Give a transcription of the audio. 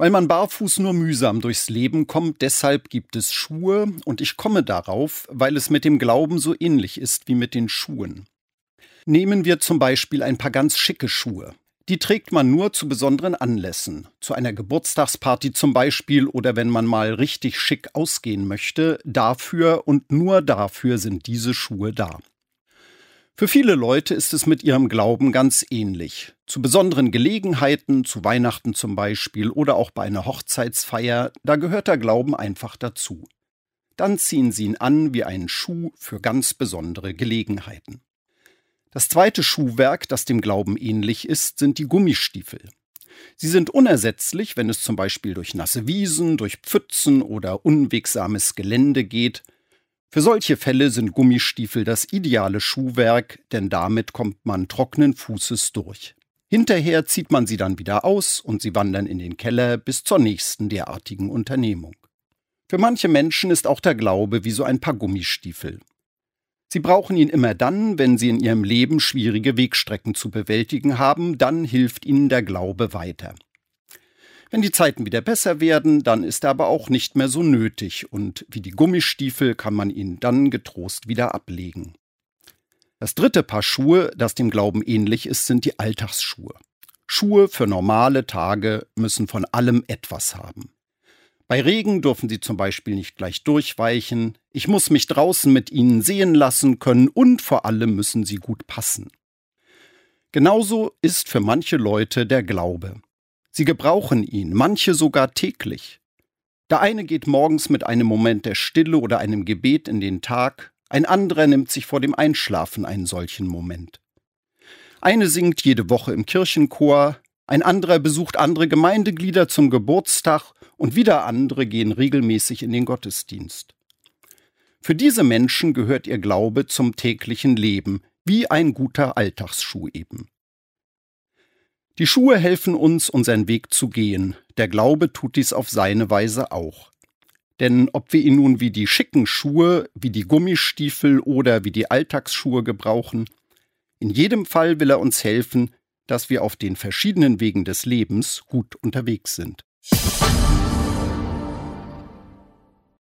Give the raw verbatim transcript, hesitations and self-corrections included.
Weil man barfuß nur mühsam durchs Leben kommt, deshalb gibt es Schuhe, und ich komme darauf, weil es mit dem Glauben so ähnlich ist wie mit den Schuhen. Nehmen wir zum Beispiel ein paar ganz schicke Schuhe. Die trägt man nur zu besonderen Anlässen, zu einer Geburtstagsparty zum Beispiel oder wenn man mal richtig schick ausgehen möchte. Dafür und nur dafür sind diese Schuhe da. Für viele Leute ist es mit ihrem Glauben ganz ähnlich. Zu besonderen Gelegenheiten, zu Weihnachten zum Beispiel oder auch bei einer Hochzeitsfeier, da gehört der Glauben einfach dazu. Dann ziehen sie ihn an wie einen Schuh für ganz besondere Gelegenheiten. Das zweite Schuhwerk, das dem Glauben ähnlich ist, sind die Gummistiefel. Sie sind unersetzlich, wenn es zum Beispiel durch nasse Wiesen, durch Pfützen oder unwegsames Gelände geht. Für solche Fälle sind Gummistiefel das ideale Schuhwerk, denn damit kommt man trockenen Fußes durch. Hinterher zieht man sie dann wieder aus und sie wandern in den Keller bis zur nächsten derartigen Unternehmung. Für manche Menschen ist auch der Glaube wie so ein paar Gummistiefel. Sie brauchen ihn immer dann, wenn sie in ihrem Leben schwierige Wegstrecken zu bewältigen haben, dann hilft ihnen der Glaube weiter. Wenn die Zeiten wieder besser werden, dann ist er aber auch nicht mehr so nötig und wie die Gummistiefel kann man ihn dann getrost wieder ablegen. Das dritte Paar Schuhe, das dem Glauben ähnlich ist, sind die Alltagsschuhe. Schuhe für normale Tage müssen von allem etwas haben. Bei Regen dürfen sie zum Beispiel nicht gleich durchweichen, ich muss mich draußen mit ihnen sehen lassen können und vor allem müssen sie gut passen. Genauso ist für manche Leute der Glaube. Sie gebrauchen ihn, manche sogar täglich. Der eine geht morgens mit einem Moment der Stille oder einem Gebet in den Tag, ein anderer nimmt sich vor dem Einschlafen einen solchen Moment. Eine singt jede Woche im Kirchenchor, ein anderer besucht andere Gemeindeglieder zum Geburtstag und wieder andere gehen regelmäßig in den Gottesdienst. Für diese Menschen gehört ihr Glaube zum täglichen Leben, wie ein guter Alltagsschuh eben. Die Schuhe helfen uns, unseren Weg zu gehen. Der Glaube tut dies auf seine Weise auch. Denn ob wir ihn nun wie die schicken Schuhe, wie die Gummistiefel oder wie die Alltagsschuhe gebrauchen, in jedem Fall will er uns helfen, dass wir auf den verschiedenen Wegen des Lebens gut unterwegs sind.